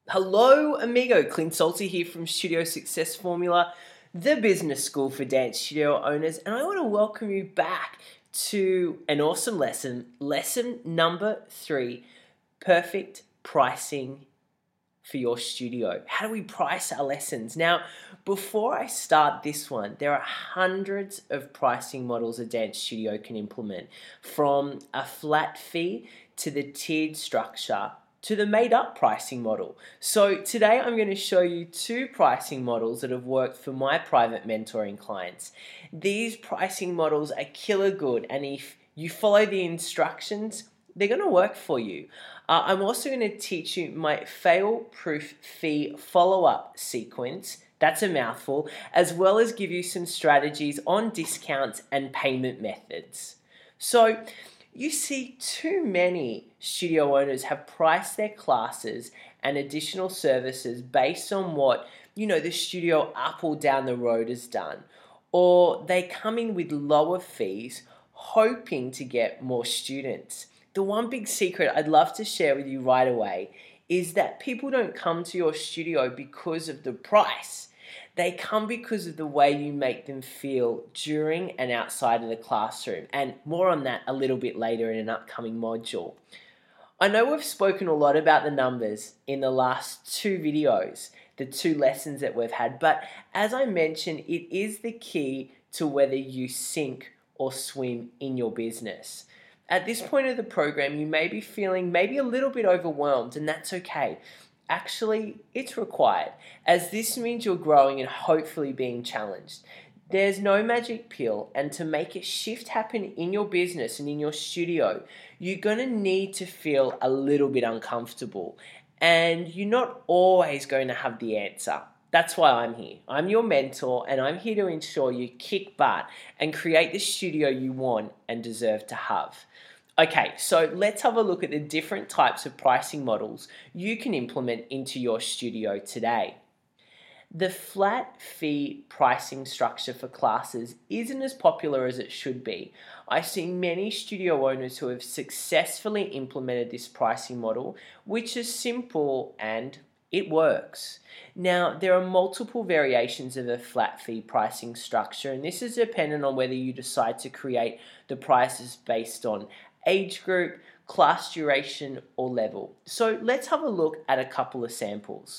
Hello, amigo. Clint Salty here from Studio Success Formula, the business school for dance studio owners, and I want to welcome you back to an awesome lesson number 3, perfect pricing for your studio. How do we price our lessons? Now, before I start this one, there are hundreds of pricing models a dance studio can implement, from a flat fee to the tiered structure to the made-up pricing model. So today I'm going to show you 2 pricing models that have worked for my private mentoring clients. These pricing models are killer good, and if you follow the instructions, they're going to work for you. I'm also going to teach you my fail-proof fee follow-up sequence. That's a mouthful, as well as give you some strategies on discounts and payment methods. So, you see, too many studio owners have priced their classes and additional services based on what, the studio up or down the road has done. Or they come in with lower fees, hoping to get more students. The one big secret I'd love to share with you right away is that people don't come to your studio because of the price. They come because of the way you make them feel during and outside of the classroom, and more on that a little bit later in an upcoming module. I know we've spoken a lot about the numbers in the last 2 videos, the 2 lessons that we've had, but as I mentioned, it is the key to whether you sink or swim in your business. At this point of the program, you may be feeling maybe a little bit overwhelmed, and that's okay. Actually, it's required, as this means you're growing and hopefully being challenged. There's no magic pill, and to make a shift happen in your business and in your studio, you're going to need to feel a little bit uncomfortable, and you're not always going to have the answer. That's why I'm here. I'm your mentor, and I'm here to ensure you kick butt and create the studio you want and deserve to have. Okay, so let's have a look at the different types of pricing models you can implement into your studio today. The flat fee pricing structure for classes isn't as popular as it should be. I see many studio owners who have successfully implemented this pricing model, which is simple and it works. Now, there are multiple variations of a flat fee pricing structure, and this is dependent on whether you decide to create the prices based on age group, class duration, or level. So let's have a look at a couple of samples.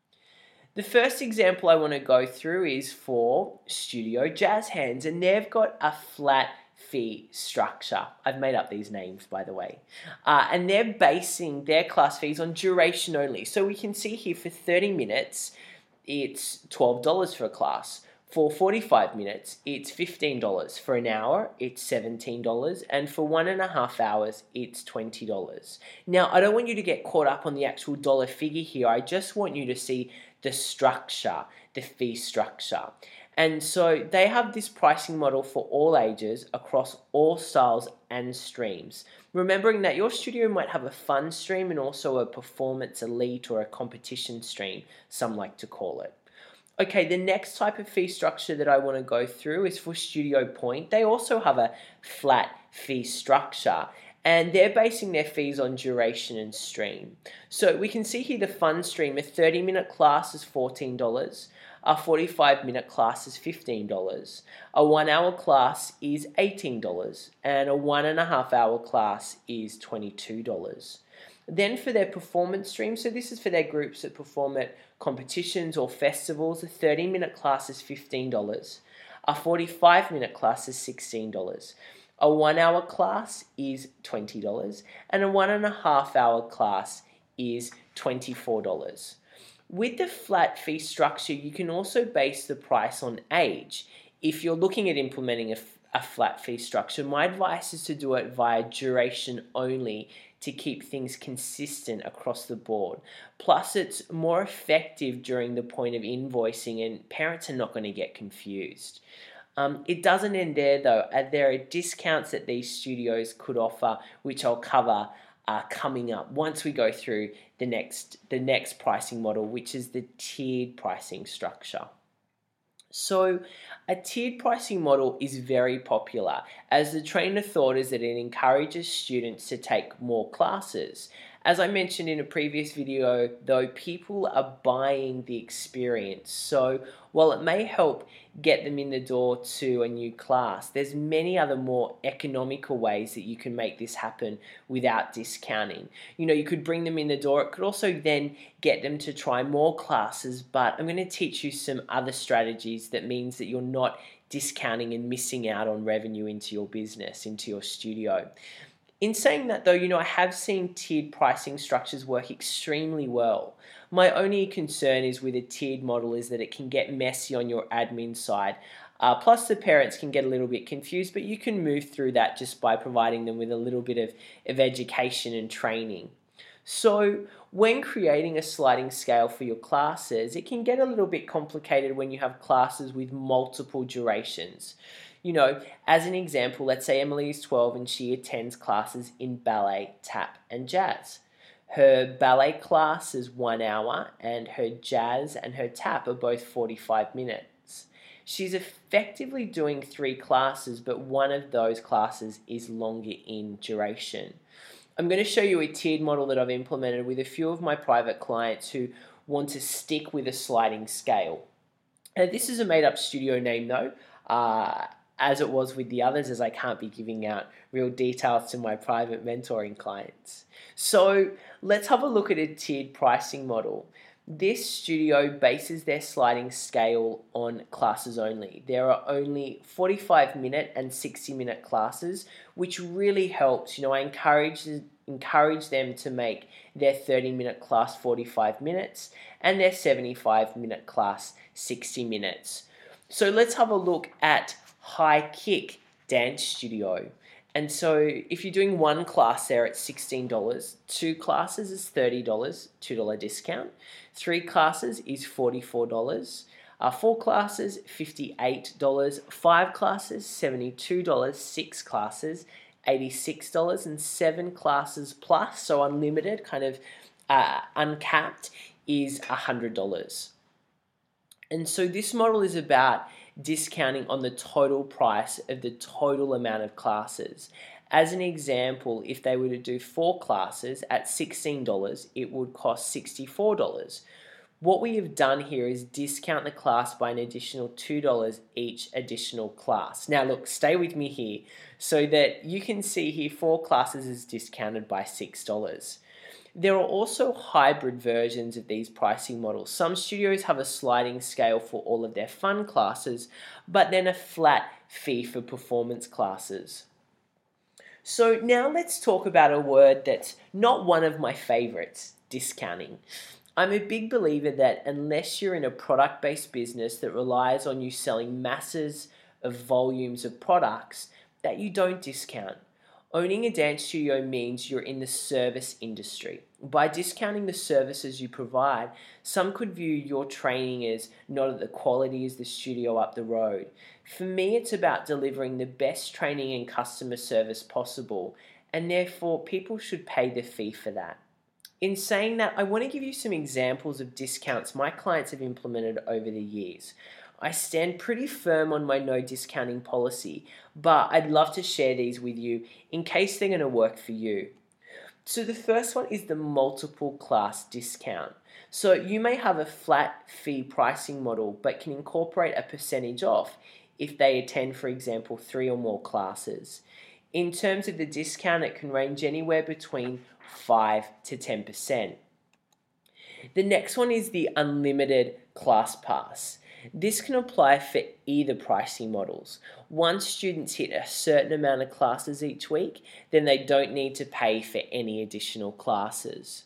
The first example I want to go through is for Studio Jazz Hands, and they've got a flat fee structure. I've made up these names, by the way. And they're basing their class fees on duration only. So we can see here for 30 minutes, it's $12 for a class. For 45 minutes, it's $15. For an hour, it's $17. And for 1.5 hours, it's $20. Now, I don't want you to get caught up on the actual dollar figure here. I just want you to see the structure, the fee structure. And so they have this pricing model for all ages across all styles and streams. Remembering that your studio might have a fun stream and also a performance elite or a competition stream, some like to call it. Okay, the next type of fee structure that I want to go through is for Studio Point. They also have a flat fee structure, and they're basing their fees on duration and stream. So we can see here the fun stream, a 30-minute class is $14, a 45-minute class is $15, a 1-hour class is $18, and a 1.5-hour class is $22. Then for their performance stream, so this is for their groups that perform at competitions or festivals, a 30-minute class is $15, a 45-minute class is $16, a 1-hour class is $20, and a 1.5-hour class is $24. With the flat fee structure, you can also base the price on age. If you're looking at implementing a flat fee structure, my advice is to do it via duration only to keep things consistent across the board. Plus, it's more effective during the point of invoicing, and parents are not going to get confused. It doesn't end there though. There are discounts that these studios could offer, which I'll cover coming up once we go through the next pricing model, which is the tiered pricing structure. So a tiered pricing model is very popular, as the train of thought is that it encourages students to take more classes As I mentioned in a previous video, though, people are buying the experience. So while it may help get them in the door to a new class, there's many other more economical ways that you can make this happen without discounting. You could bring them in the door. It could also then get them to try more classes, but I'm going to teach you some other strategies that means that you're not discounting and missing out on revenue into your business, into your studio. In saying that though, I have seen tiered pricing structures work extremely well. My only concern is with a tiered model is that it can get messy on your admin side. Plus the parents can get a little bit confused, but you can move through that just by providing them with a little bit of education and training. So when creating a sliding scale for your classes, it can get a little bit complicated when you have classes with multiple durations. As an example, let's say Emily is 12 and she attends classes in ballet, tap, and jazz. Her ballet class is 1 hour and her jazz and her tap are both 45 minutes. She's effectively doing 3 classes, but one of those classes is longer in duration. I'm going to show you a tiered model that I've implemented with a few of my private clients who want to stick with a sliding scale. This is a made-up studio name though, as it was with the others, as I can't be giving out real details to my private mentoring clients. So let's have a look at a tiered pricing model. This studio bases their sliding scale on classes only. There are only 45-minute and 60-minute classes, which really helps. I encourage them to make their 30-minute class 45 minutes and their 75-minute class 60 minutes. So let's have a look at High Kick Dance Studio. And so if you're doing 1 class there at $16, 2 classes is $30, $2 discount. 3 classes is $44. 4 classes, $58. 5 classes, $72. 6 classes, $86. And 7 classes plus, so unlimited, kind of uncapped, is $100. And so this model is about discounting on the total price of the total amount of classes. As an example, if they were to do 4 classes at $16, it would cost $64. What we have done here is discount the class by an additional $2 each additional class. Now look, stay with me here so that you can see here 4 classes is discounted by $6. There are also hybrid versions of these pricing models. Some studios have a sliding scale for all of their fun classes, but then a flat fee for performance classes. So now let's talk about a word that's not one of my favorites, discounting. I'm a big believer that unless you're in a product-based business that relies on you selling masses of volumes of products, that you don't discount. Owning a dance studio means you're in the service industry. By discounting the services you provide, some could view your training as not at the quality as the studio up the road. For me, it's about delivering the best training and customer service possible, and therefore people should pay the fee for that. In saying that, I want to give you some examples of discounts my clients have implemented over the years. I stand pretty firm on my no discounting policy, but I'd love to share these with you in case they're going to work for you. So the first one is the multiple class discount. So you may have a flat fee pricing model, but can incorporate a percentage off if they attend, for example, 3 or more classes. In terms of the discount, it can range anywhere between 5 to 10%. The next one is the unlimited class pass. This can apply for either pricing models. Once students hit a certain amount of classes each week, then they don't need to pay for any additional classes.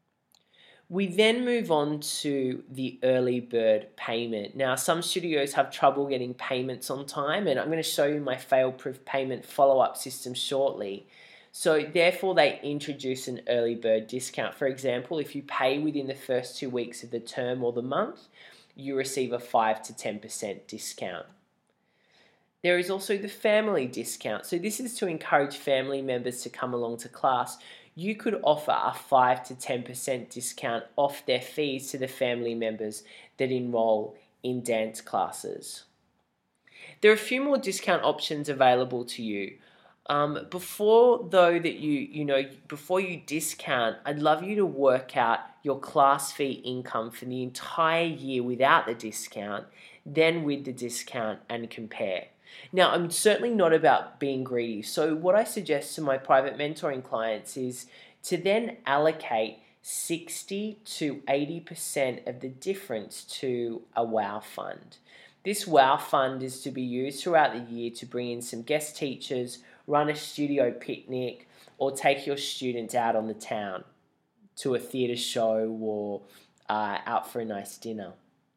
We then move on to the early bird payment. Now, some studios have trouble getting payments on time, and I'm going to show you my fail-proof payment follow-up system shortly. So therefore, they introduce an early bird discount. For example, if you pay within the first 2 weeks of the term or the month, you receive a 5 to 10% discount. There is also the family discount. So this is to encourage family members to come along to class. You could offer a 5 to 10% discount off their fees to the family members that enroll in dance classes. There are a few more discount options available to you. Before though that before you discount, I'd love you to work out your class fee income for the entire year without the discount, then with the discount, and compare. Now, I'm certainly not about being greedy. So what I suggest to my private mentoring clients is to then allocate 60 to 80% of the difference to a WOW fund. This WOW fund is to be used throughout the year to bring in some guest teachers, run a studio picnic, or take your students out on the town to a theatre show or out for a nice dinner.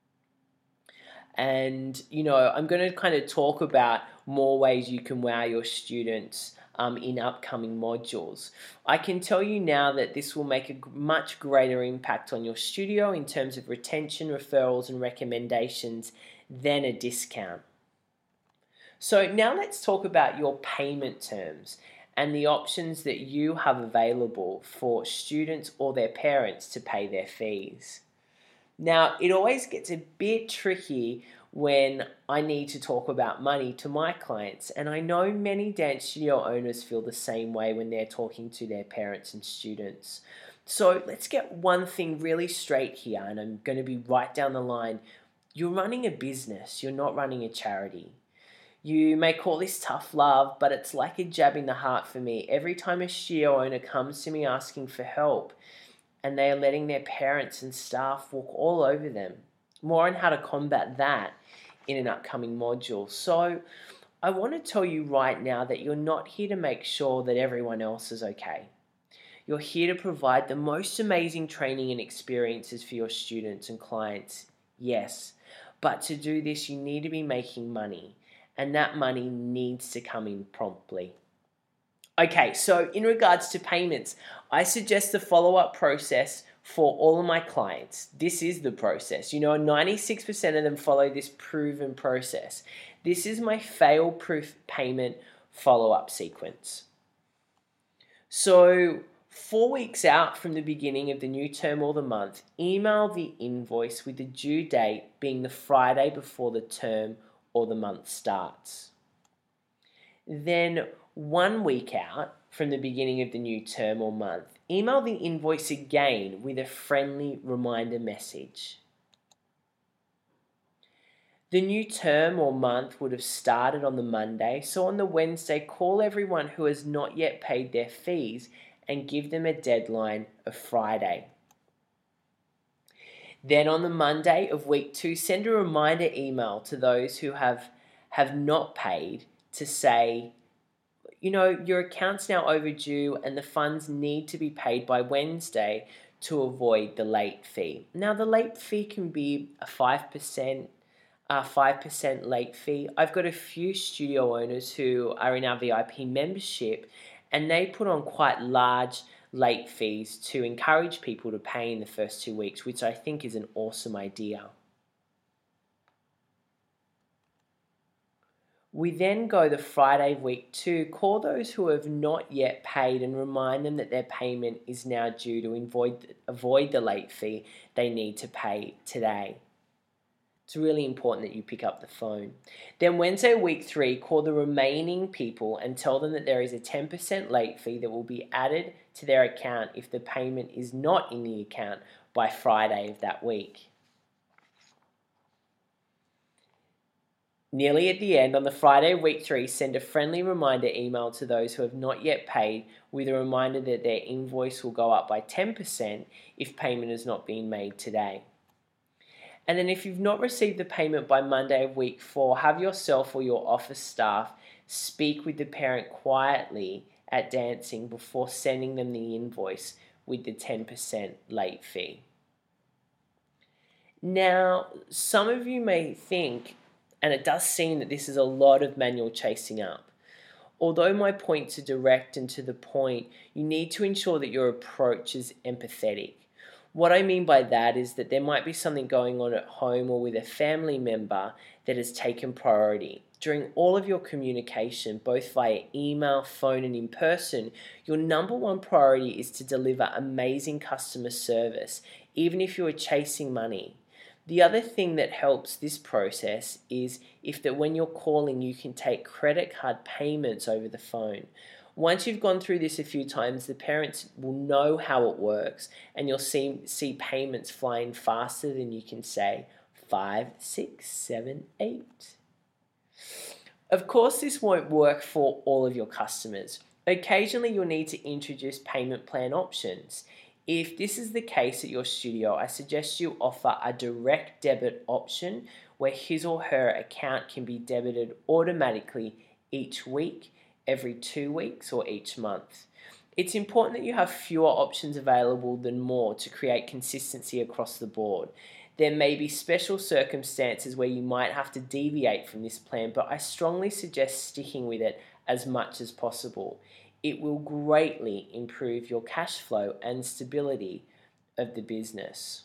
And, I'm going to kind of talk about more ways you can wow your students in upcoming modules. I can tell you now that this will make a much greater impact on your studio in terms of retention, referrals, and recommendations than a discount. So now let's talk about your payment terms and the options that you have available for students or their parents to pay their fees. Now, it always gets a bit tricky when I need to talk about money to my clients, and I know many dance studio owners feel the same way when they're talking to their parents and students. So let's get one thing really straight here, and I'm going to be right down the line. You're running a business, you're not running a charity. You may call this tough love, but it's like a jab in the heart for me. Every time a studio owner comes to me asking for help, and they are letting their parents and staff walk all over them. More on how to combat that in an upcoming module. So I want to tell you right now that you're not here to make sure that everyone else is okay. You're here to provide the most amazing training and experiences for your students and clients, yes. But to do this, you need to be making money, and that money needs to come in promptly. Okay, so in regards to payments, I suggest the follow-up process for all of my clients. This is the process. 96% of them follow this proven process. This is my fail-proof payment follow-up sequence. So 4 weeks out from the beginning of the new term or the month, email the invoice with the due date being the Friday before the term or the month starts. Then 1 week out from the beginning of the new term or month, email the invoice again with a friendly reminder message. The new term or month would have started on the Monday, so on the Wednesday, call everyone who has not yet paid their fees and give them a deadline of Friday. Then on the Monday of week 2, send a reminder email to those who have not paid to say, your account's now overdue and the funds need to be paid by Wednesday to avoid the late fee. Now, the late fee can be a 5% late fee. I've got a few studio owners who are in our VIP membership, and they put on quite large late fees to encourage people to pay in the first 2 weeks, which I think is an awesome idea. We then go the Friday of week 2, call those who have not yet paid and remind them that their payment is now due to avoid the late fee they need to pay today. It's really important that you pick up the phone. Then Wednesday, week 3, call the remaining people and tell them that there is a 10% late fee that will be added to their account if the payment is not in the account by Friday of that week. Nearly at the end, on the Friday of week 3, send a friendly reminder email to those who have not yet paid with a reminder that their invoice will go up by 10% if payment has not been made today. And then if you've not received the payment by Monday of week 4, have yourself or your office staff speak with the parent quietly at dancing before sending them the invoice with the 10% late fee. Now, some of you may think, and it does seem that this is a lot of manual chasing up. Although my points are direct and to the point, you need to ensure that your approach is empathetic. What I mean by that is that there might be something going on at home or with a family member that has taken priority. During all of your communication, both via email, phone, and in person, your number one priority is to deliver amazing customer service, even if you are chasing money. The other thing that helps this process is if that when you're calling, you can take credit card payments over the phone. Once you've gone through this a few times, the parents will know how it works, and you'll see payments flying faster than you can say 5, 6, 7, 8. Of course, this won't work for all of your customers. Occasionally, you'll need to introduce payment plan options. If this is the case at your studio, I suggest you offer a direct debit option where his or her account can be debited automatically each week, every 2 weeks, or each month. It's important that you have fewer options available than more to create consistency across the board. There may be special circumstances where you might have to deviate from this plan, but I strongly suggest sticking with it as much as possible. It will greatly improve your cash flow and stability of the business.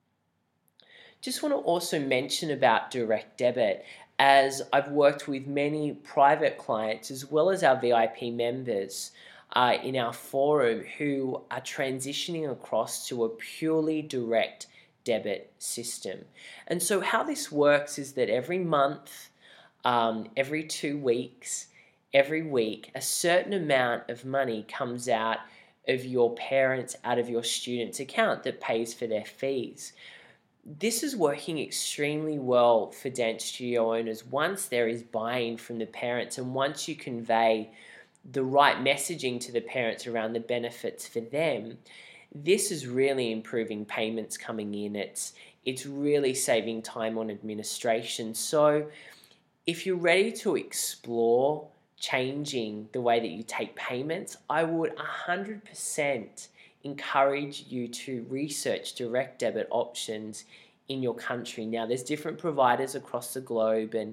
Just want to also mention about direct debit, as I've worked with many private clients as well as our VIP members in our forum who are transitioning across to a purely direct debit system. And so how this works is that every month, every 2 weeks, every week, a certain amount of money comes out of your parents, out of your student's account that pays for their fees. This is working extremely well for dance studio owners once there is buy-in from the parents, and once you convey the right messaging to the parents around the benefits for them. This is really improving payments coming in. It's really saving time on administration. So if you're ready to explore changing the way that you take payments, I would 100% encourage you to research direct debit options in your country. Now, there's different providers across the globe, and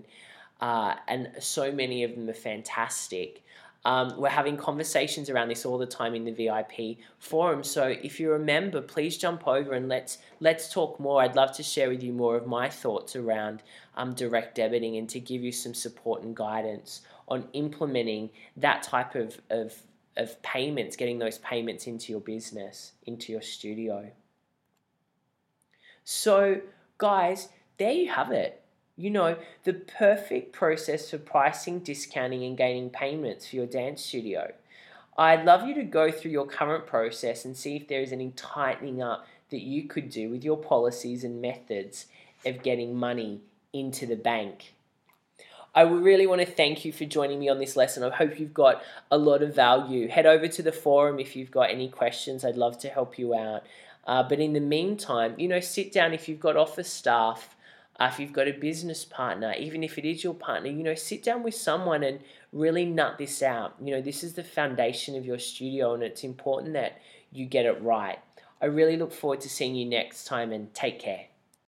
so many of them are fantastic. We're having conversations around this all the time in the VIP forum. So if you're a member, please jump over and let's talk more. I'd love to share with you more of my thoughts around direct debiting, and to give you some support and guidance on implementing that type of payments, getting those payments into your business, into your studio. So guys, there you have it. You know, the perfect process for pricing, discounting, and gaining payments for your dance studio. I'd love you to go through your current process and see if there is any tightening up that you could do with your policies and methods of getting money into the bank. I really want to thank you for joining me on this lesson. I hope you've got a lot of value. Head over to the forum if you've got any questions. I'd love to help you out. But in the meantime, you know, sit down if you've got office staff, if you've got a business partner, even if it is your partner, you know, sit down with someone and really nut this out. You know, this is the foundation of your studio, and it's important that you get it right. I really look forward to seeing you next time, and take care.